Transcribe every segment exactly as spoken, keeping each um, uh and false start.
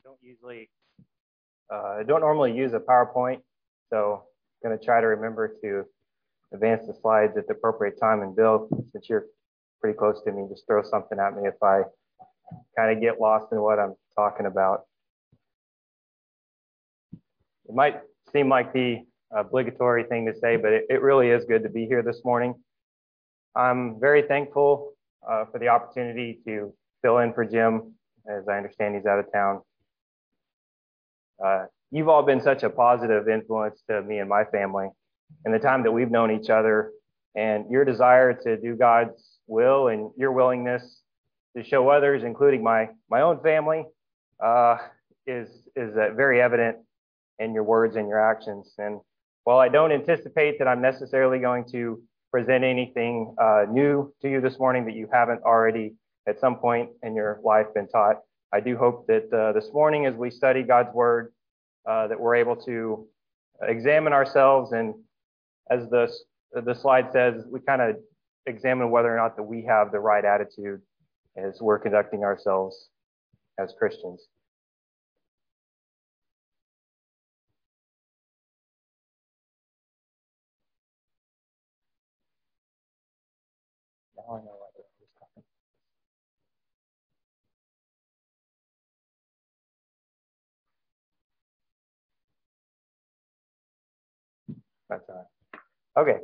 don't usually, uh, I don't normally use a PowerPoint, so I'm going to try to remember to advance the slides at the appropriate time. And Bill, since you're pretty close to me, just throw something at me if I kind of get lost in what I'm talking about. It might seem like the obligatory thing to say, but it, it really is good to be here this morning. I'm very thankful uh, for the opportunity to fill in for Jim, as I understand he's out of town. Uh, you've all been such a positive influence to me and my family in the time that we've known each other, and your desire to do God's will and your willingness to show others, including my my own family, uh, is is uh, very evident in your words and your actions. And while I don't anticipate that I'm necessarily going to present anything uh, new to you this morning that you haven't already at some point in your life been taught, I do hope that uh, this morning as we study God's word, uh, that we're able to examine ourselves, and as the, the slide says, we kind of examine whether or not that we have the right attitude as we're conducting ourselves as Christians. Now I know what I was talking. That's all right. Okay.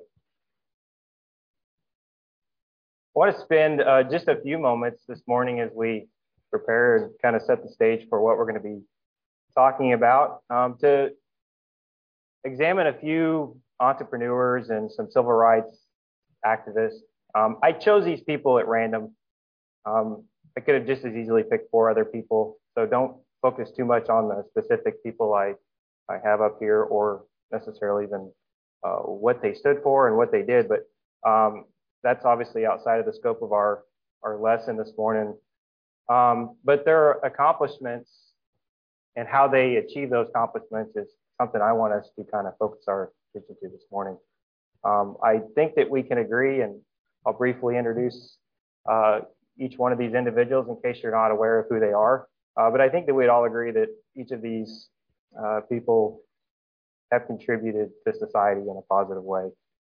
I want to spend uh, just a few moments this morning as we prepare and kind of set the stage for what we're going to be talking about, um, to examine a few entrepreneurs and some civil rights activists. Um, I chose these people at random. Um, I could have just as easily picked four other people, so don't focus too much on the specific people I, I have up here, or necessarily even uh, what they stood for and what they did, but um, that's obviously outside of the scope of our, our lesson this morning. Um, but their accomplishments and how they achieve those accomplishments is something I want us to kind of focus our attention to this morning. Um, I think that we can agree, and I'll briefly introduce uh, each one of these individuals in case you're not aware of who they are. Uh, but I think that we'd all agree that each of these uh, people have contributed to society in a positive way.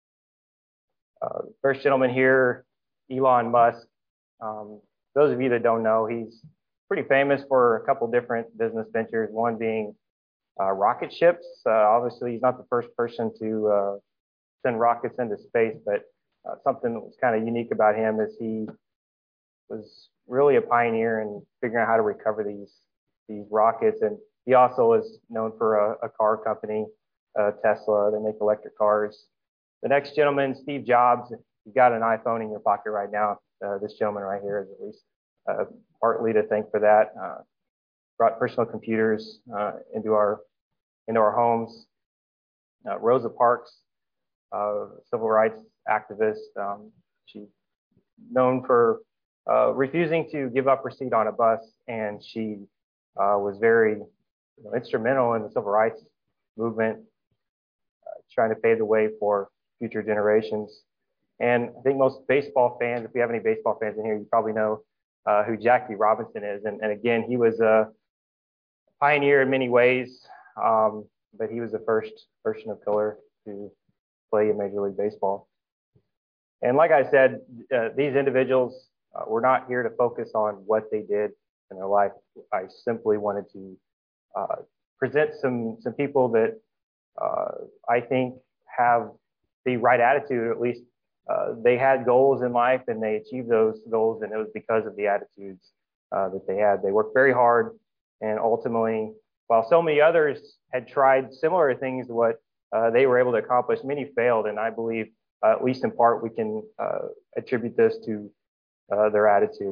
Uh, first gentleman here, Elon Musk. Um, those of you that don't know, he's pretty famous for a couple different business ventures, one being uh, rocket ships. Uh, obviously, he's not the first person to uh, send rockets into space, but uh, something that was kind of unique about him is he was really a pioneer in figuring out how to recover these, these rockets. And he also is known for a, a car company, uh, Tesla. They make electric cars. The next gentleman, Steve Jobs. You've got an iPhone in your pocket right now. Uh, this gentleman right here is at least uh, partly to thank for that. Uh, brought personal computers uh, into our into our homes. Uh, Rosa Parks, uh, civil rights activist. Um, she's known for uh, refusing to give up her seat on a bus, and she uh, was very you know, instrumental in the civil rights movement, uh, trying to pave the way for future generations. And I think most baseball fans, if we have any baseball fans in here, you probably know uh, who Jackie Robinson is. And, and again, he was a pioneer in many ways, um, but he was the first person of color to play in Major League Baseball. And like I said, uh, these individuals, uh, we're not here to focus on what they did in their life. I simply wanted to uh, present some, some people that uh, I think have the right attitude, at least uh, they had goals in life and they achieved those goals, and it was because of the attitudes uh, that they had. They worked very hard, and ultimately, while so many others had tried similar things to what uh, they were able to accomplish, many failed, and I believe, uh, at least in part, we can uh, attribute this to uh, their attitude.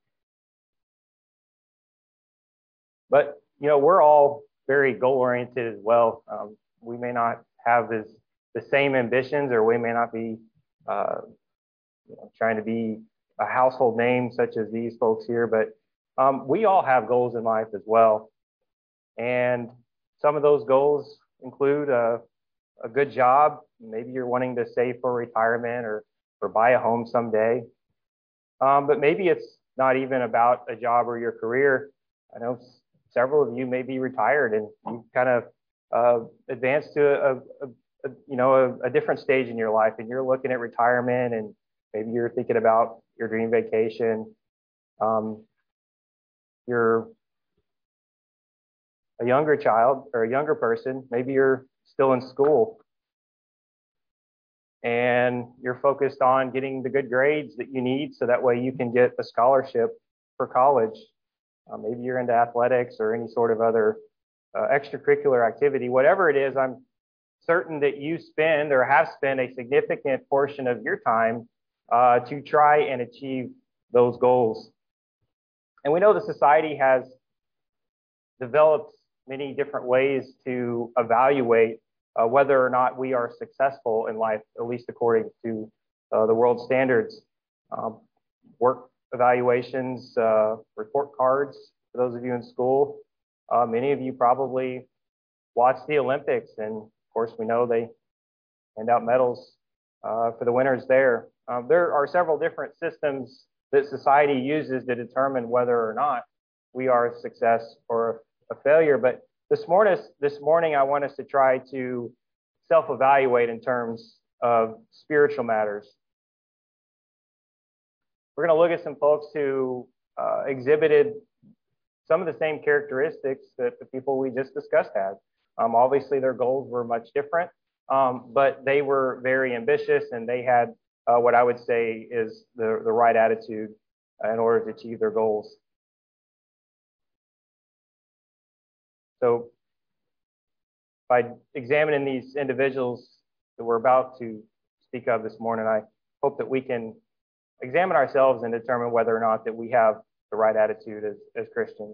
But, you know, we're all very goal-oriented as well. Um, we may not have as the same ambitions, or we may not be uh, you know, trying to be a household name such as these folks here, but um, we all have goals in life as well. And some of those goals include a, a good job. Maybe you're wanting to save for retirement, or, or buy a home someday. Um, but maybe it's not even about a job or your career. I know several of you may be retired and you kind of uh, advanced to a, a, a you know a, a different stage in your life, and you're looking at retirement, and maybe you're thinking about your dream vacation. Um, you're a younger child or a younger person. Maybe you're still in school and you're focused on getting the good grades that you need so that way you can get a scholarship for college. Uh, maybe you're into athletics or any sort of other uh, extracurricular activity. Whatever it is, I'm certain that you spend or have spent a significant portion of your time uh, to try and achieve those goals. And we know the society has developed many different ways to evaluate uh, whether or not we are successful in life, at least according to uh, the world standards. Um, work evaluations, uh, report cards, for those of you in school. Uh, many of you probably watch the Olympics, and of course we know they hand out medals uh, for the winners there. Um, there are several different systems that society uses to determine whether or not we are a success or a failure. But this morning, this morning, I want us to try to self-evaluate in terms of spiritual matters. We're going to look at some folks who uh, exhibited some of the same characteristics that the people we just discussed had. Um, obviously, their goals were much different, um, but they were very ambitious, and they had uh, what I would say is the, the right attitude in order to achieve their goals. So by examining these individuals that we're about to speak of this morning, I hope that we can examine ourselves and determine whether or not that we have the right attitude as, as Christians.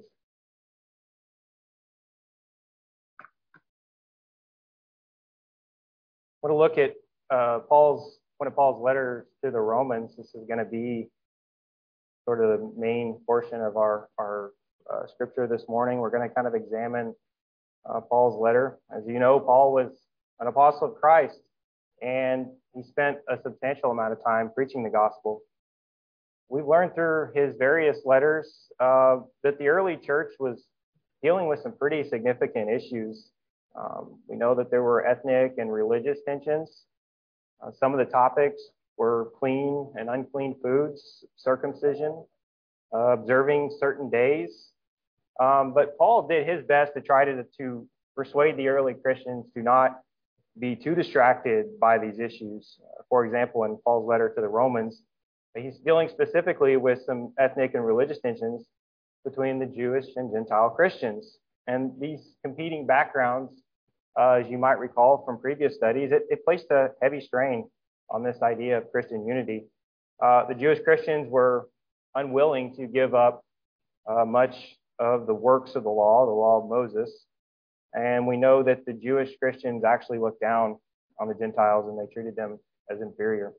I want to look at uh, Paul's one of Paul's letters to the Romans. This is going to be sort of the main portion of our, our uh, scripture this morning. We're going to kind of examine uh, Paul's letter. As you know, Paul was an apostle of Christ, and he spent a substantial amount of time preaching the gospel. We've learned through his various letters uh, that the early church was dealing with some pretty significant issues. Um, we know that there were ethnic and religious tensions. Uh, some of the topics were clean and unclean foods, circumcision, uh, observing certain days. Um, but Paul did his best to try to, to persuade the early Christians to not be too distracted by these issues. Uh, for example, in Paul's letter to the Romans, he's dealing specifically with some ethnic and religious tensions between the Jewish and Gentile Christians. And these competing backgrounds, uh, as you might recall from previous studies, it, it placed a heavy strain on this idea of Christian unity. Uh, the Jewish Christians were unwilling to give up uh, much of the works of the law, the law of Moses. And we know that the Jewish Christians actually looked down on the Gentiles and they treated them as inferior.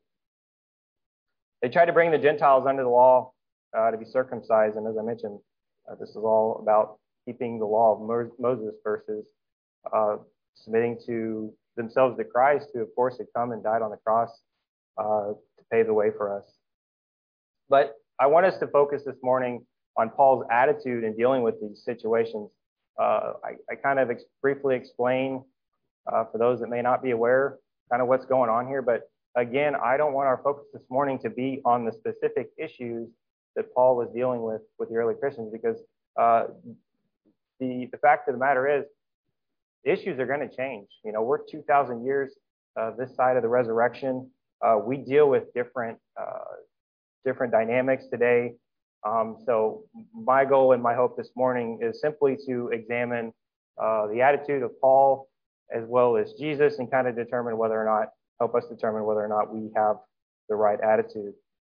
They tried to bring the Gentiles under the law uh, to be circumcised. And as I mentioned, uh, this is all about keeping the law of Mo- Moses versus uh, submitting to themselves to Christ, who of course had come and died on the cross uh, to pave the way for us. But I want us to focus this morning on Paul's attitude in dealing with these situations. Uh, I, I kind of ex- briefly explain uh, for those that may not be aware kind of what's going on here. But again, I don't want our focus this morning to be on the specific issues that Paul was dealing with with the early Christians, because uh, the, the fact of the matter is, the issues are going to change. You know, we're two thousand years uh, this side of the resurrection. Uh, we deal with different uh, different dynamics today. Um, so my goal and my hope this morning is simply to examine uh, the attitude of Paul as well as Jesus, and kind of determine whether or not, help us determine whether or not we have the right attitude.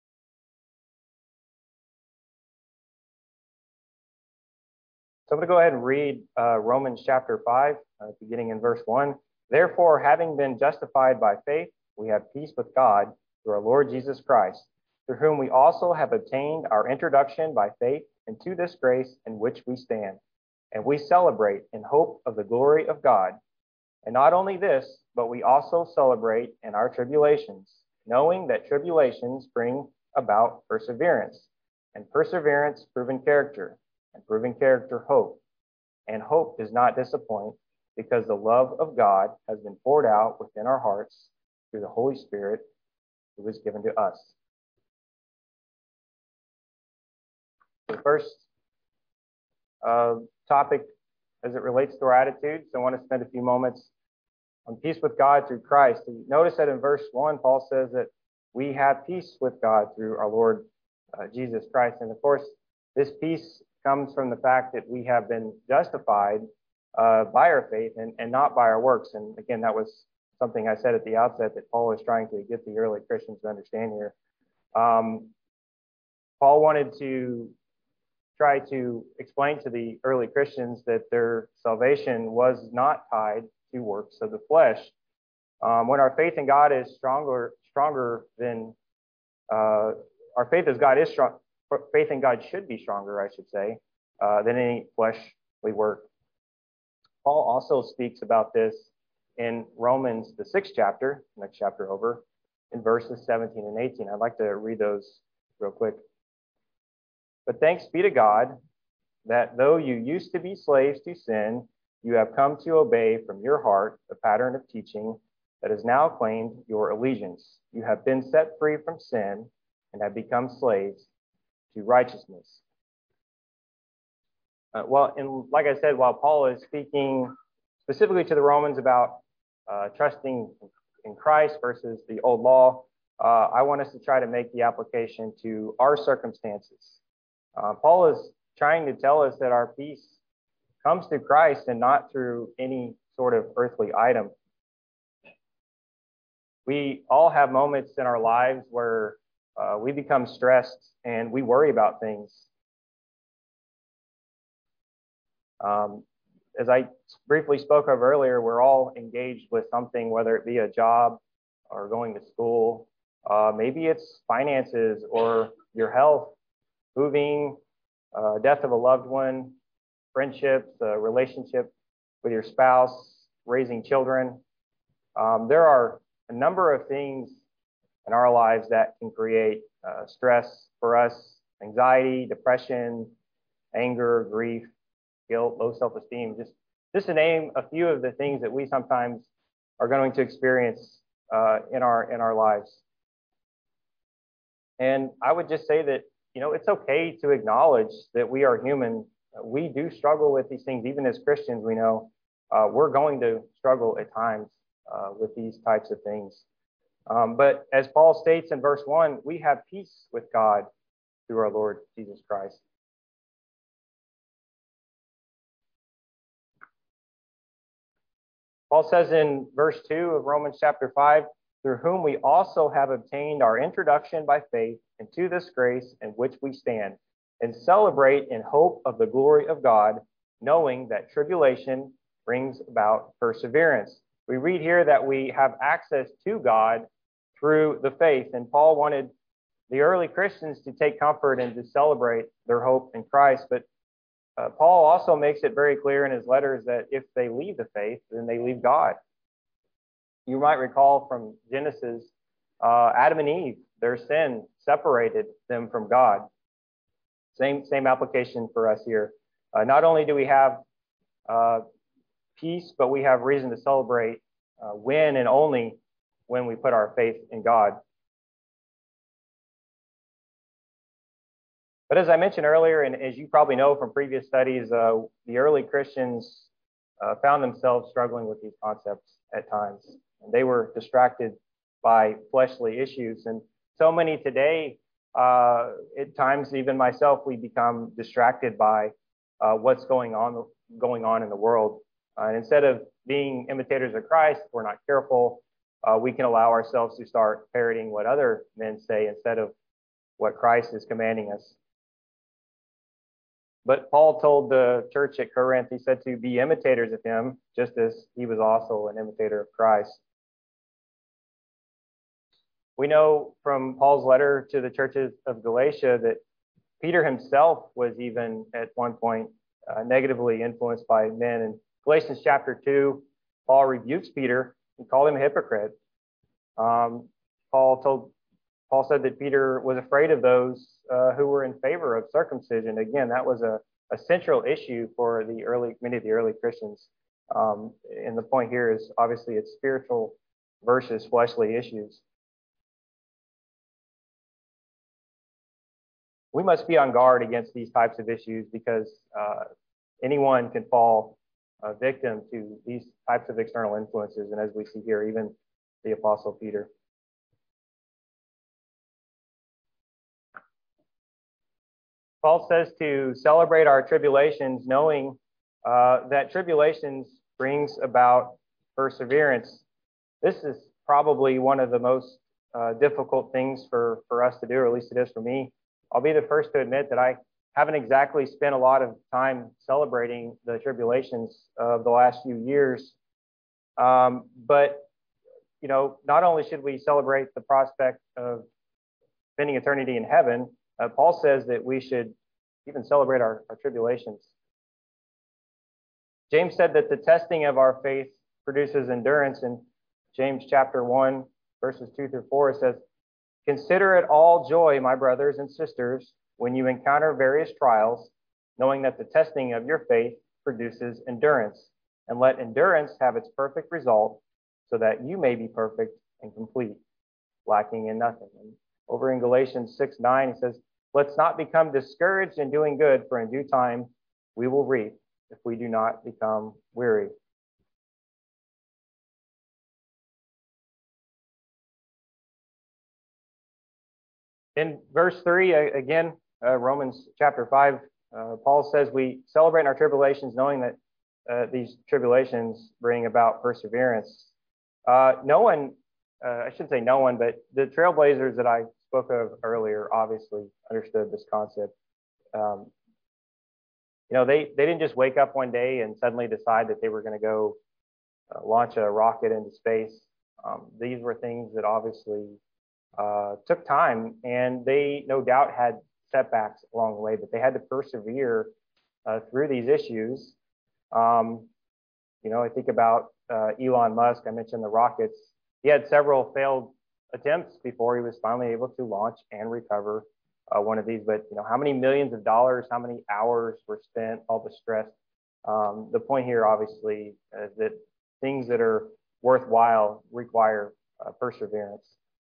So I'm going to go ahead and read uh, Romans chapter five, uh, beginning in verse one. Therefore, having been justified by faith, we have peace with God through our Lord Jesus Christ, through whom we also have obtained our introduction by faith into this grace in which we stand. And we celebrate in hope of the glory of God. And not only this, but we also celebrate in our tribulations, knowing that tribulations bring about perseverance, and perseverance proven character, and proven character hope. and hope does not disappoint, because the love of God has been poured out within our hearts through the Holy Spirit who was given to us. The first uh, topic as it relates to our attitudes, I want to spend a few moments on peace with God through Christ. And notice that in verse one, Paul says that we have peace with God through our Lord uh, Jesus Christ. And of course, this peace comes from the fact that we have been justified uh, by our faith and, and not by our works. And again, that was something I said at the outset that Paul is trying to get the early Christians to understand here. Um, Paul wanted to try to explain to the early Christians that their salvation was not tied to works of the flesh. Um, when our faith in God is stronger, stronger than uh, our faith as God is strong, faith in God should be stronger, I should say, uh, than any fleshly work. Paul also speaks about this in Romans, the sixth chapter, next chapter over, in verses seventeen and eighteen. I'd like to read those real quick. But thanks be to God that though you used to be slaves to sin, you have come to obey from your heart the pattern of teaching that has now claimed your allegiance. You have been set free from sin and have become slaves to righteousness. Uh, well, and like I said, while Paul is speaking specifically to the Romans about uh, trusting in Christ versus the old law, uh, I want us to try to make the application to our circumstances. Uh, Paul is trying to tell us that our peace comes through Christ and not through any sort of earthly item. We all have moments in our lives where uh, we become stressed and we worry about things. Um, as I briefly spoke of earlier, we're all engaged with something, whether it be a job or going to school. Uh, maybe it's finances or your health, moving, uh, death of a loved one, friendships, a relationship with your spouse, raising children. Um, there are a number of things in our lives that can create uh, stress for us, anxiety, depression, anger, grief, guilt, low self-esteem, just, just to name a few of the things that we sometimes are going to experience uh, in our in our lives. And I would just say that, you know, it's okay to acknowledge that we are human. We do struggle with these things. Even as Christians, we know uh, we're going to struggle at times uh, with these types of things. Um, but as Paul states in verse one, we have peace with God through our Lord Jesus Christ. Paul says in verse two of Romans chapter five, through whom we also have obtained our introduction by faith into this grace in which we stand, and celebrate in hope of the glory of God, knowing that tribulation brings about perseverance. We read here that we have access to God through the faith, and Paul wanted the early Christians to take comfort and to celebrate their hope in Christ. But uh, Paul also makes it very clear in his letters that if they leave the faith, then they leave God. You might recall from Genesis, uh, Adam and Eve, their sin separated them from God. Same, same application for us here. Uh, not only do we have uh, peace, but we have reason to celebrate uh, when and only when we put our faith in God. But as I mentioned earlier, and as you probably know from previous studies, uh, the early Christians uh, found themselves struggling with these concepts at times. And they were distracted by fleshly issues. And so many today, uh, at times, even myself, we become distracted by uh, what's going on going on in the world. Uh, and instead of being imitators of Christ, if we're not careful, uh, we can allow ourselves to start parroting what other men say instead of what Christ is commanding us. But Paul told the church at Corinth, he said to be imitators of him, just as he was also an imitator of Christ. We know from Paul's letter to the churches of Galatia that Peter himself was even at one point uh, negatively influenced by men. In Galatians chapter two, Paul rebukes Peter and called him a hypocrite. Um, Paul told Paul said that Peter was afraid of those uh, who were in favor of circumcision. Again, that was a, a central issue for the early, many of the early Christians. Um, and the point here is obviously it's spiritual versus fleshly issues. We must be on guard against these types of issues because uh, anyone can fall a victim to these types of external influences. And as we see here, even the Apostle Peter. Paul says to celebrate our tribulations, knowing uh, that tribulations brings about perseverance. This is probably one of the most uh, difficult things for, for us to do, or at least it is for me. I'll be the first to admit that I haven't exactly spent a lot of time celebrating the tribulations of the last few years. Um, but, you know, not only should we celebrate the prospect of spending eternity in heaven, uh, Paul says that we should even celebrate our, our tribulations. James said that the testing of our faith produces endurance. In James chapter one, verses two through four, it says, "Consider it all joy, my brothers and sisters, when you encounter various trials, knowing that the testing of your faith produces endurance. And let endurance have its perfect result, so that you may be perfect and complete, lacking in nothing." And over in Galatians six nine, it says, "Let's not become discouraged in doing good, for in due time we will reap if we do not become weary." In verse three, again, uh, Romans chapter five, uh, Paul says we celebrate our tribulations knowing that uh, these tribulations bring about perseverance. Uh, no one, uh, I shouldn't say no one, but the trailblazers that I spoke of earlier obviously understood this concept. Um, you know, they, they didn't just wake up one day and suddenly decide that they were going to go uh, launch a rocket into space. Um, these were things that obviously uh, took time, and they no doubt had setbacks along the way, but they had to persevere uh, through these issues. Um, you know, I think about uh, Elon Musk. I mentioned the rockets. He had several failed attempts before he was finally able to launch and recover uh, one of these. But, you know, how many millions of dollars, how many hours were spent, all the stress. Um, the point here, obviously, is that things that are worthwhile require uh, perseverance.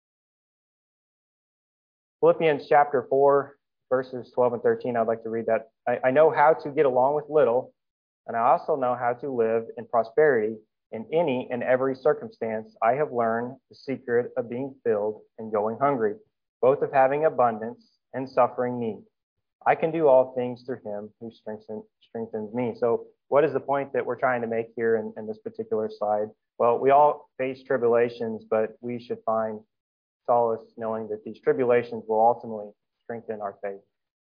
Philippians chapter four, verses twelve and thirteen, I'd like to read that. I, I know how to get along with little, and I also know how to live in prosperity. In any and every circumstance, I have learned the secret of being filled and going hungry, both of having abundance and suffering need. I can do all things through him who strengthens, strengthens me. So what is the point that we're trying to make here in, in this particular slide? Well, we all face tribulations, but we should find solace knowing that these tribulations will ultimately strengthen our faith.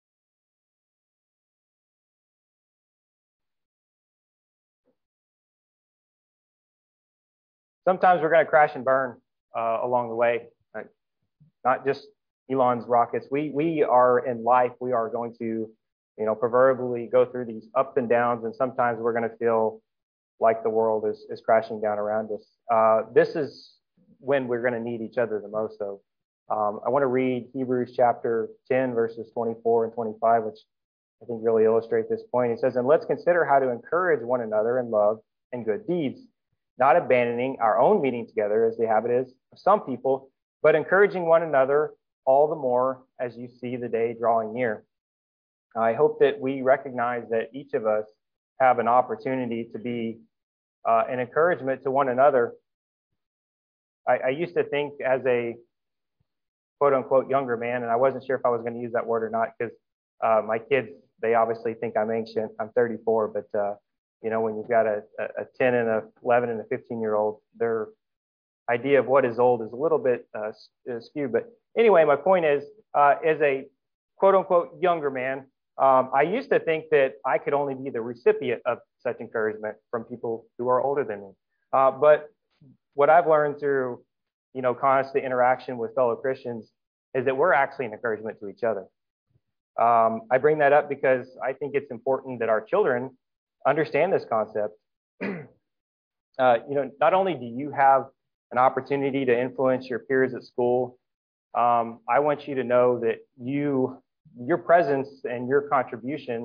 Sometimes we're going to crash and burn uh, along the way, right? Not just Elon's rockets. We we are in life. We are going to, you know, proverbially go through these ups and downs, and sometimes we're going to feel like the world is is crashing down around us. Uh, this is when we're going to need each other the most. So um, I want to read Hebrews chapter ten, verses twenty-four and twenty-five, which I think really illustrate this point. It says, "And let's consider how to encourage one another in love and good deeds, not abandoning our own meeting together as the habit is of some people, but encouraging one another all the more as you see the day drawing near." I hope that we recognize that each of us have an opportunity to be uh, an encouragement to one another. I, I used to think as a quote unquote younger man, and I wasn't sure if I was going to use that word or not because uh, my kids, they obviously think I'm ancient. I'm thirty-four, but uh, you know, when you've got a, a ten and a eleven and a fifteen year old, their idea of what is old is a little bit uh, skewed. But anyway, my point is, uh, as a quote unquote younger man, um, I used to think that I could only be the recipient of such encouragement from people who are older than me. Uh, but what I've learned through, you know, constant interaction with fellow Christians is that we're actually an encouragement to each other. Um, I bring that up because I think it's important that our children understand this concept. uh, you know, not only do you have an opportunity to influence your peers at school, um, I want you to know that you, your presence and your contribution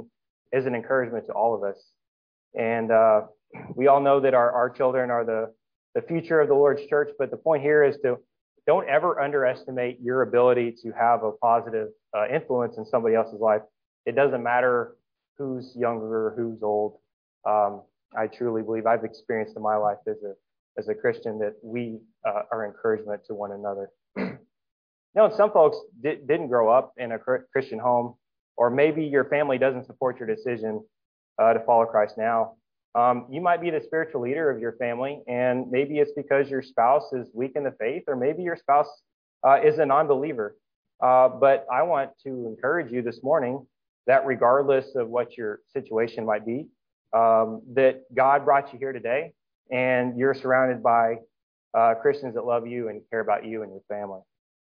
is an encouragement to all of us. And uh, we all know that our, our children are the, the future of the Lord's church, but the point here is to don't ever underestimate your ability to have a positive uh, influence in somebody else's life. It doesn't matter who's younger, who's old. Um, I truly believe I've experienced in my life as a as a Christian that we uh, are encouragement to one another. You know, some folks di- didn't grow up in a Christian home, or maybe your family doesn't support your decision uh, to follow Christ now. Um, you might be the spiritual leader of your family, and maybe it's because your spouse is weak in the faith, or maybe your spouse uh, is a non-believer. Uh, but I want to encourage you this morning that regardless of what your situation might be, um, that God brought you here today, and you're surrounded by uh, Christians that love you and care about you and your family.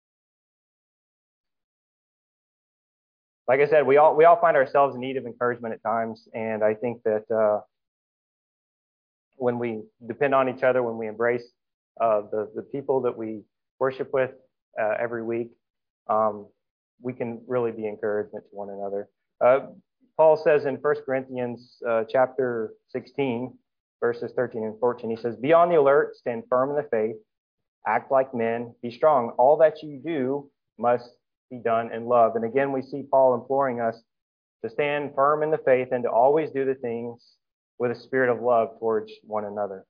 Like I said, we all we all find ourselves in need of encouragement at times, and I think that uh, when we depend on each other, when we embrace uh, the the people that we worship with uh, every week, um, we can really be encouragement to one another. Uh, Paul says in First Corinthians uh, chapter sixteen, verses thirteen and fourteen, he says, "Be on the alert, stand firm in the faith, act like men, be strong. All that you do must be done in love." And again, we see Paul imploring us to stand firm in the faith and to always do the things with a spirit of love towards one another.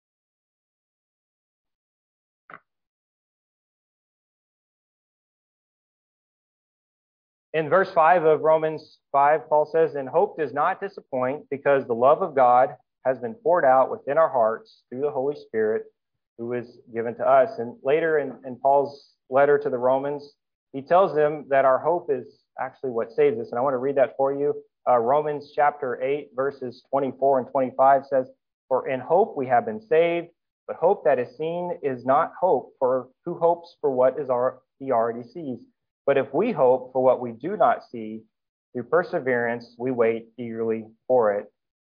In verse five of Romans five, Paul says, "And hope does not disappoint, because the love of God has been poured out within our hearts through the Holy Spirit who is given to us." And later in, in Paul's letter to the Romans, he tells them that our hope is actually what saves us. And I want to read that for you. Uh, Romans chapter eight, verses twenty-four and twenty-five says, "For in hope we have been saved, but hope that is seen is not hope, for who hopes for what is our, he already sees? But if we hope for what we do not see, through perseverance we wait eagerly for it."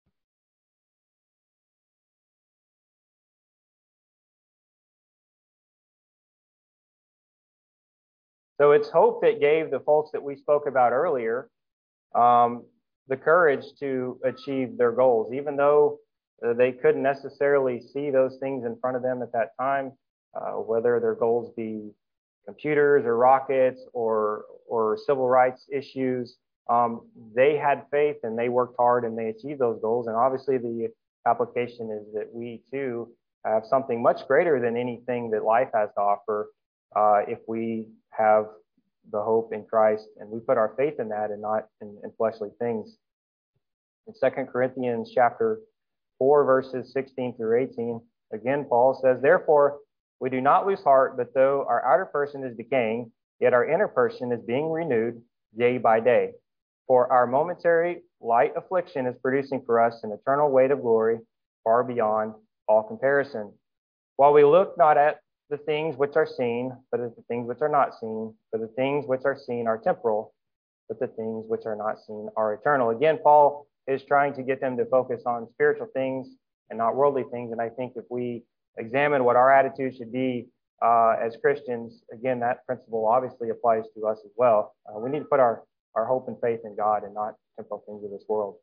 So it's hope that gave the folks that we spoke about earlier um, the courage to achieve their goals, even though uh, they couldn't necessarily see those things in front of them at that time, uh, whether their goals be computers or rockets or or civil rights issues. Um, they had faith and they worked hard and they achieved those goals. And obviously, the application is that we too have something much greater than anything that life has to offer uh, if we have the hope in Christ and we put our faith in that and not in, in fleshly things. In Second Corinthians chapter four, verses sixteen through eighteen, again, Paul says, "Therefore, we do not lose heart, but though our outer person is decaying, yet our inner person is being renewed day by day. For our momentary light affliction is producing for us an eternal weight of glory far beyond all comparison. While we look not at the things which are seen, but at the things which are not seen. For the things which are seen are temporal, but the things which are not seen are eternal." Again, Paul is trying to get them to focus on spiritual things and not worldly things. And I think if we examine what our attitude should be uh, as Christians, again, that principle obviously applies to us as well. Uh, we need to put our, our hope and faith in God and not temporal things of this world.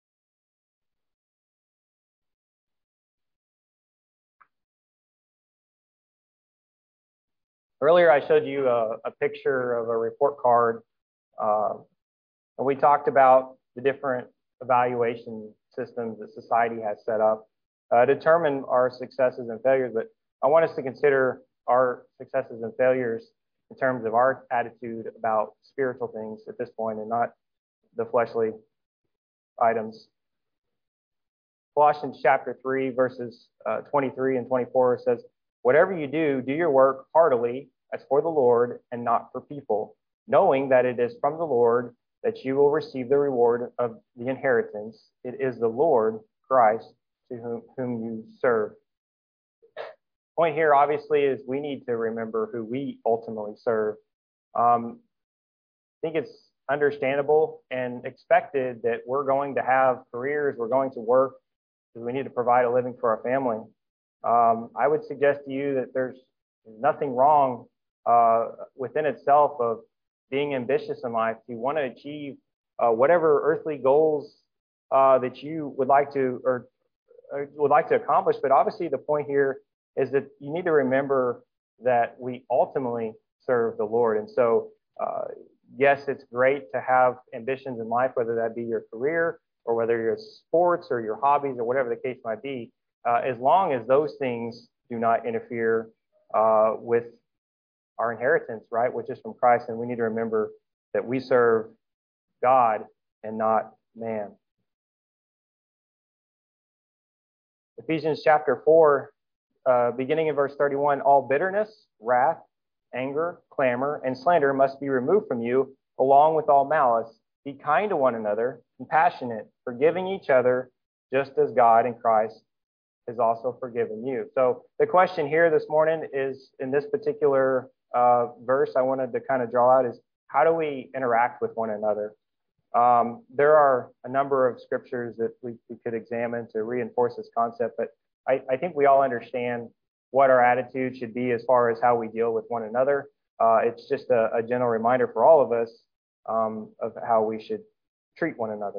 Earlier, I showed you a, a picture of a report card, uh, and we talked about the different evaluation systems that society has set up uh, to determine our successes and failures. But I want us to consider our successes and failures in terms of our attitude about spiritual things at this point and not the fleshly items. Colossians chapter three, verses uh, twenty-three and twenty-four says, "Whatever you do, do your work heartily as for the Lord and not for people, knowing that it is from the Lord that you will receive the reward of the inheritance. It is the Lord Christ to whom, whom you serve." Point here, obviously, is we need to remember who we ultimately serve. Um, I think it's understandable and expected that we're going to have careers, we're going to work, because we need to provide a living for our family. Um, I would suggest to you that there's nothing wrong uh, within itself of being ambitious in life. You want to achieve uh, whatever earthly goals uh, that you would like to or, or would like to accomplish. But obviously, the point here is that you need to remember that we ultimately serve the Lord. And so, uh, yes, it's great to have ambitions in life, whether that be your career or whether your sports or your hobbies or whatever the case might be, uh, as long as those things do not interfere uh, with our inheritance, right, which is from Christ. And we need to remember that we serve God and not man. Ephesians chapter four, uh, beginning in verse thirty-one, all bitterness, wrath, anger, clamor, and slander must be removed from you, along with all malice. Be kind to one another, compassionate, forgiving each other, just as God in Christ has also forgiven you. So the question here this morning is, in this particular uh, verse I wanted to kind of draw out is, how do we interact with one another? Um, there are a number of scriptures that we, we could examine to reinforce this concept, but I, I think we all understand what our attitude should be as far as how we deal with one another. Uh, it's just a, a general reminder for all of us um, of how we should treat one another.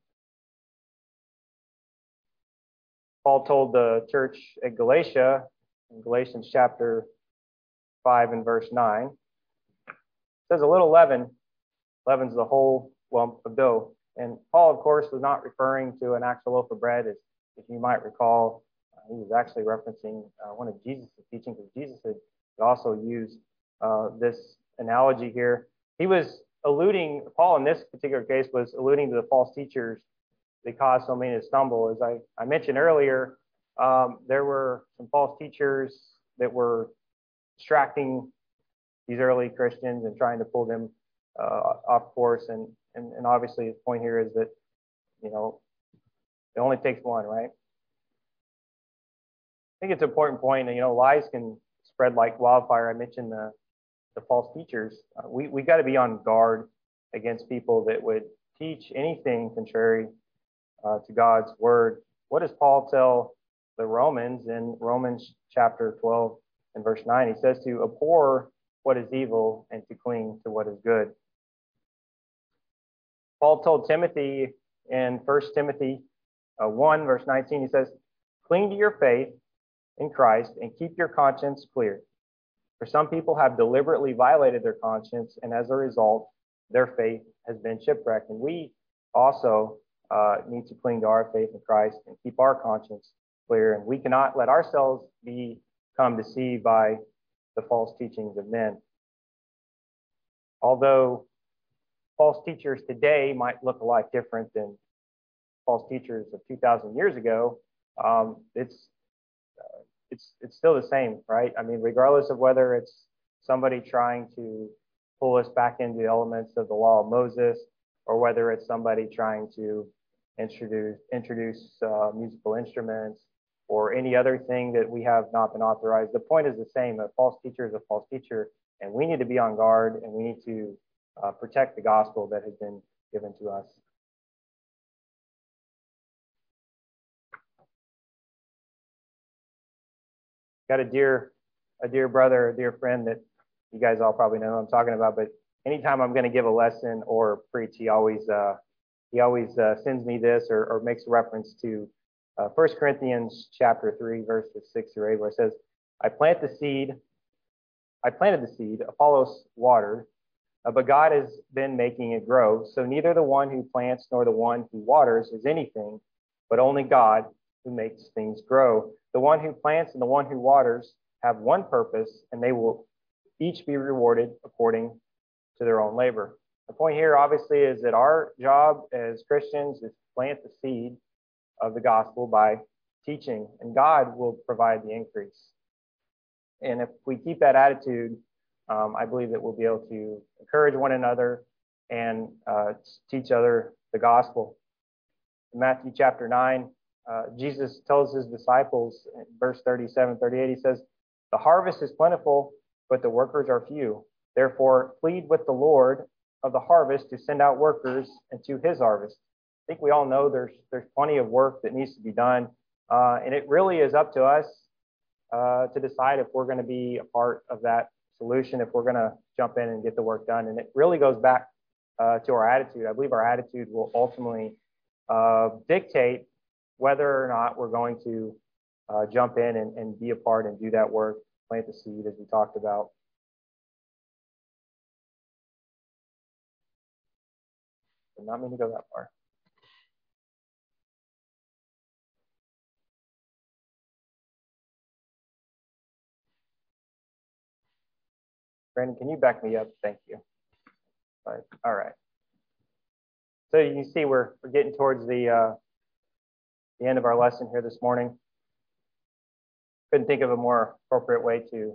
Paul told the church at Galatia, in Galatians chapter five and verse nine, it says a little leaven, leaven's the whole lump of dough. And Paul, of course, was not referring to an actual loaf of bread, as if you might recall. Uh, he was actually referencing uh, one of Jesus' teachings, because Jesus had also used uh, this analogy here. He was alluding, Paul in this particular case was alluding to the false teachers that caused so many to stumble. As I, I mentioned earlier, um, there were some false teachers that were distracting these early Christians and trying to pull them uh, off course. And, and, and obviously the point here is that, you know, it only takes one, right? I think it's an important point. You know, lies can spread like wildfire. I mentioned the, the false teachers. Uh, we we got to be on guard against people that would teach anything contrary uh, to God's word. What does Paul tell the Romans in Romans chapter twelve and verse nine? He says to abhor what is evil and to cling to what is good. Paul told Timothy in First Timothy uh, one verse nineteen, he says, cling to your faith in Christ and keep your conscience clear. For some people have deliberately violated their conscience, and as a result, their faith has been shipwrecked. And we also uh, need to cling to our faith in Christ and keep our conscience clear. And we cannot let ourselves become deceived by the false teachings of men. Although false teachers today might look a lot different than false teachers of two thousand years ago, um, it's It's it's still the same, right? I mean, regardless of whether it's somebody trying to pull us back into the elements of the law of Moses, or whether it's somebody trying to introduce introduce uh, musical instruments or any other thing that we have not been authorized. The point is the same. A false teacher is a false teacher, and we need to be on guard, and we need to uh, protect the gospel that has been given to us. Got a dear, a dear brother, a dear friend that you guys all probably know who I'm talking about. But anytime I'm going to give a lesson or preach, he always, uh, he always uh, sends me this or, or makes reference to uh, First Corinthians chapter three, verses six through eight, where it says, "I plant the seed, I planted the seed, Apollos watered, uh, but God has been making it grow. So neither the one who plants nor the one who waters is anything, but only God who makes things grow. The one who plants and the one who waters have one purpose, and they will each be rewarded according to their own labor." The point here, obviously, is that our job as Christians is to plant the seed of the gospel by teaching, and God will provide the increase. And if we keep that attitude, um, I believe that we'll be able to encourage one another and uh, teach other the gospel. In Matthew chapter nine, Uh, Jesus tells his disciples in verse thirty-seven, thirty-eight, he says, "The harvest is plentiful, but the workers are few. Therefore, plead with the Lord of the harvest to send out workers into his harvest." I think we all know there's there's plenty of work that needs to be done. Uh, and it really is up to us uh, to decide if we're going to be a part of that solution, if we're going to jump in and get the work done. And it really goes back uh, to our attitude. I believe our attitude will ultimately uh, dictate whether or not we're going to uh, jump in and, and be a part and do that work, plant the seed as we talked about. Did not mean to go that far. Brandon, can you back me up? Thank you. All right. All right. So you can see we're, we're getting towards the, uh, the end of our lesson here this morning. Couldn't think of a more appropriate way to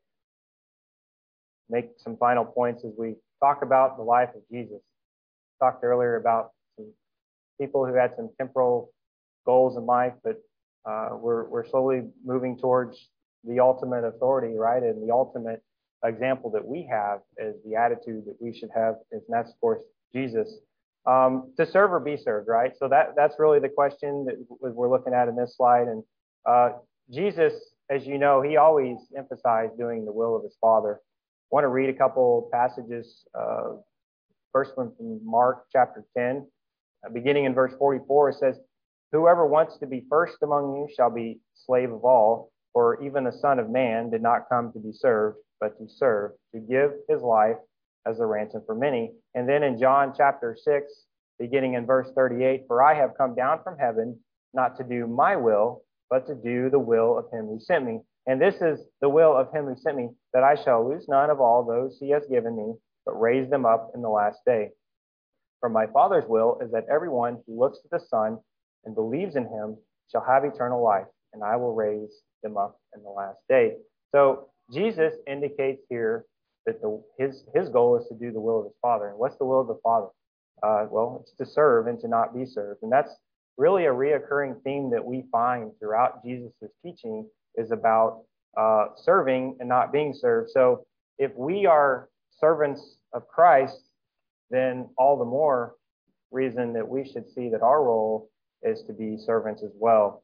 make some final points as we talk about the life of Jesus. Talked earlier about some people who had some temporal goals in life, but uh, we're, we're slowly moving towards the ultimate authority, right? And the ultimate example that we have is the attitude that we should have, and that's, of course, Jesus. Um, to serve or be served, right? So that, that's really the question that we're looking at in this slide. And uh, Jesus, as you know, he always emphasized doing the will of his Father. I want to read a couple passages. Uh, first one from Mark chapter ten, uh, beginning in verse forty-four, it says, "Whoever wants to be first among you shall be slave of all, for even the Son of Man did not come to be served, but to serve, to give his life as a ransom for many." And then in John chapter six, beginning in verse thirty-eight, "For I have come down from heaven, not to do my will, but to do the will of him who sent me. And this is the will of him who sent me, that I shall lose none of all those he has given me, but raise them up in the last day. For my Father's will is that everyone who looks to the Son and believes in him shall have eternal life, and I will raise them up in the last day." So Jesus indicates here that the, his, his goal is to do the will of his Father. And what's the will of the Father? Uh, well, it's to serve and to not be served. And that's really a reoccurring theme that we find throughout Jesus' teaching, is about uh, serving and not being served. So if we are servants of Christ, then all the more reason that we should see that our role is to be servants as well.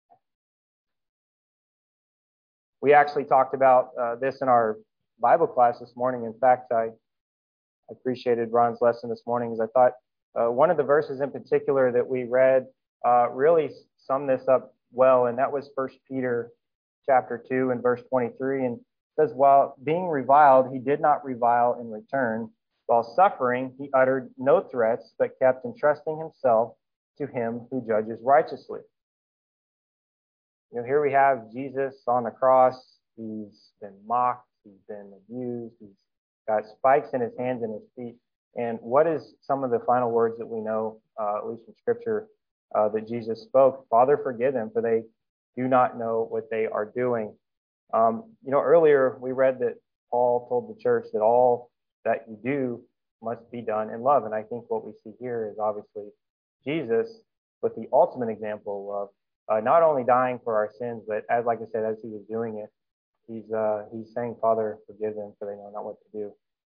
We actually talked about uh, this in our Bible class this morning. In fact, I appreciated Ron's lesson this morning, as I thought uh, one of the verses in particular that we read uh, really summed this up well, and that was First Peter chapter two and verse twenty-three. And it says, "While being reviled, he did not revile in return. While suffering, he uttered no threats, but kept entrusting himself to him who judges righteously." You know, here we have Jesus on the cross. He's been mocked. He's been abused. He's got spikes in his hands and his feet. And what is some of the final words that we know, uh, at least from Scripture, uh, that Jesus spoke? "Father, forgive them, for they do not know what they are doing." Um, you know, earlier we read that Paul told the church that all that you do must be done in love. And I think what we see here is obviously Jesus with the ultimate example of uh, not only dying for our sins, but as, like I said, as he was doing it, he's uh, he's saying, "Father, forgive them, for they know not what to do."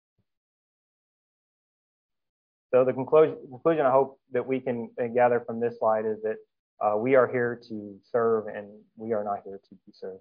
So the conclusion, conclusion I hope that we can gather from this slide is that uh, we are here to serve, and we are not here to be served.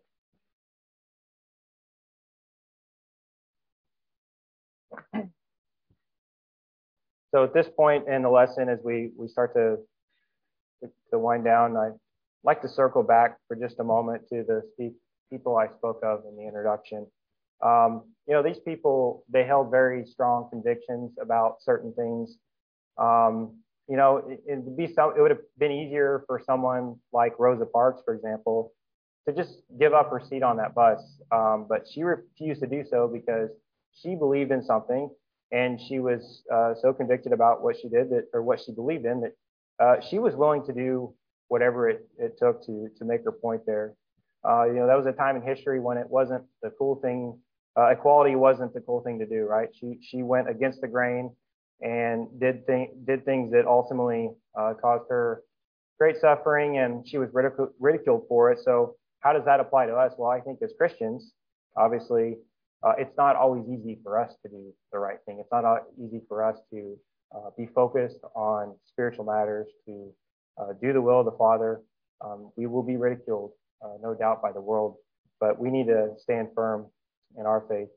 So at this point in the lesson, as we, we start to, to, to wind down, I'd like to circle back for just a moment to the speak, people I spoke of in the introduction. Um, you know, these people, they held very strong convictions about certain things. Um, you know, it, it'd be some, it would have been easier for someone like Rosa Parks, for example, to just give up her seat on that bus. Um, but she refused to do so because she believed in something, and she was uh, so convicted about what she did that, or what she believed in, that uh, she was willing to do whatever it, it took to, to make her point there. Uh, you know, that was a time in history when it wasn't the cool thing. Uh, equality wasn't the cool thing to do, right? She she went against the grain and did th- did things that ultimately uh, caused her great suffering, and she was ridic- ridiculed for it. So how does that apply to us? Well, I think as Christians, obviously, uh, it's not always easy for us to do the right thing. It's not easy for us to uh, be focused on spiritual matters, to uh, do the will of the Father. Um, we will be ridiculed, uh, no doubt, by the world, but we need to stand firm in our faith.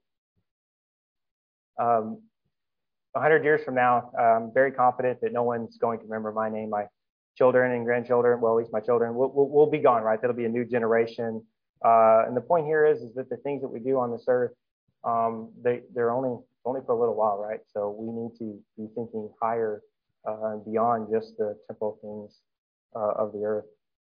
Um, a hundred years from now, I'm very confident that no one's going to remember my name. I children and grandchildren, well, at least my children, will will will be gone, right? That'll be a new generation. Uh, and the point here is, is that the things that we do on this earth, um, they, they're only only for a little while, right? So we need to be thinking higher uh, beyond just the temporal things uh, of the earth.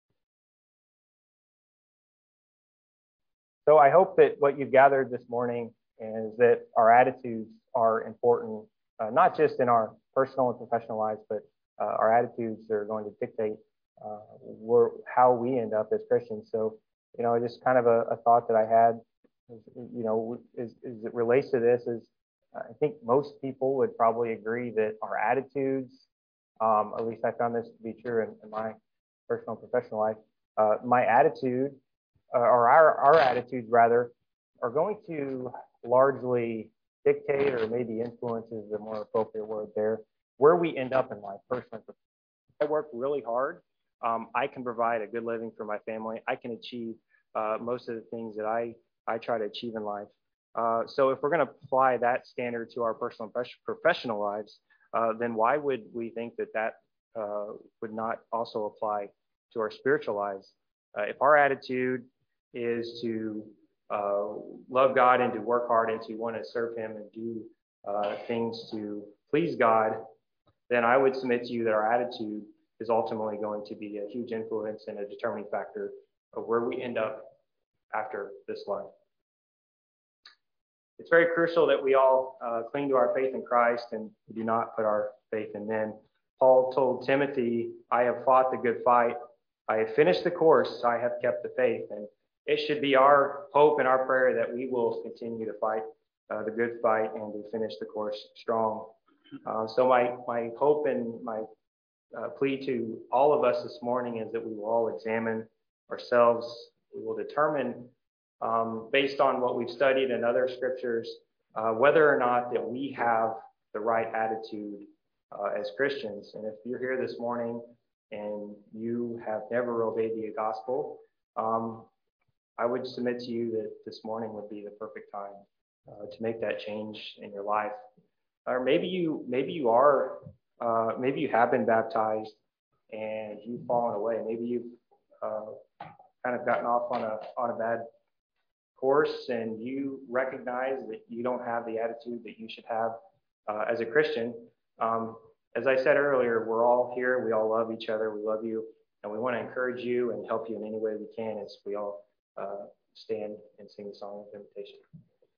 So I hope that what you've gathered this morning is that our attitudes are important, uh, not just in our personal and professional lives, but uh, our attitudes are going to dictate uh, where, how we end up as Christians. So, you know, just kind of a, a thought that I had, is, you know, is, is it relates to this is I think most people would probably agree that our attitudes, um, at least I found this to be true in, in my personal and professional life, uh, my attitude uh, or our, our attitudes rather are going to largely dictate, or maybe influence is the more appropriate word there, where we end up in life personally. I work really hard. Um, I can provide a good living for my family. I can achieve uh, most of the things that I, I try to achieve in life. Uh, so if we're going to apply that standard to our personal and professional lives, uh, then why would we think that that uh, would not also apply to our spiritual lives? Uh, if our attitude is to uh, love God and to work hard and to want to serve Him and do uh, things to please God, then I would submit to you that our attitude is ultimately going to be a huge influence and a determining factor of where we end up after this life. It's very crucial that we all uh, cling to our faith in Christ and do not put our faith in men. Paul told Timothy, I have fought the good fight. I have finished the course. I have kept the faith. And it should be our hope and our prayer that we will continue to fight uh, the good fight and to finish the course strong. Uh, so my, my hope and my uh, plea to all of us this morning is that we will all examine ourselves. We will determine Um, based on what we've studied in other scriptures, uh, whether or not that we have the right attitude uh, as Christians. And if you're here this morning and you have never obeyed the gospel, um, I would submit to you that this morning would be the perfect time uh, to make that change in your life. Or maybe you, maybe you are, uh, maybe you have been baptized and you've fallen away. Maybe you've uh, kind of gotten off on a on a bad course and you recognize that you don't have the attitude that you should have uh, as a Christian. Um, as I said earlier, we're all here. We all love each other. We love you. And we want to encourage you and help you in any way we can as we all uh, stand and sing the song of invitation.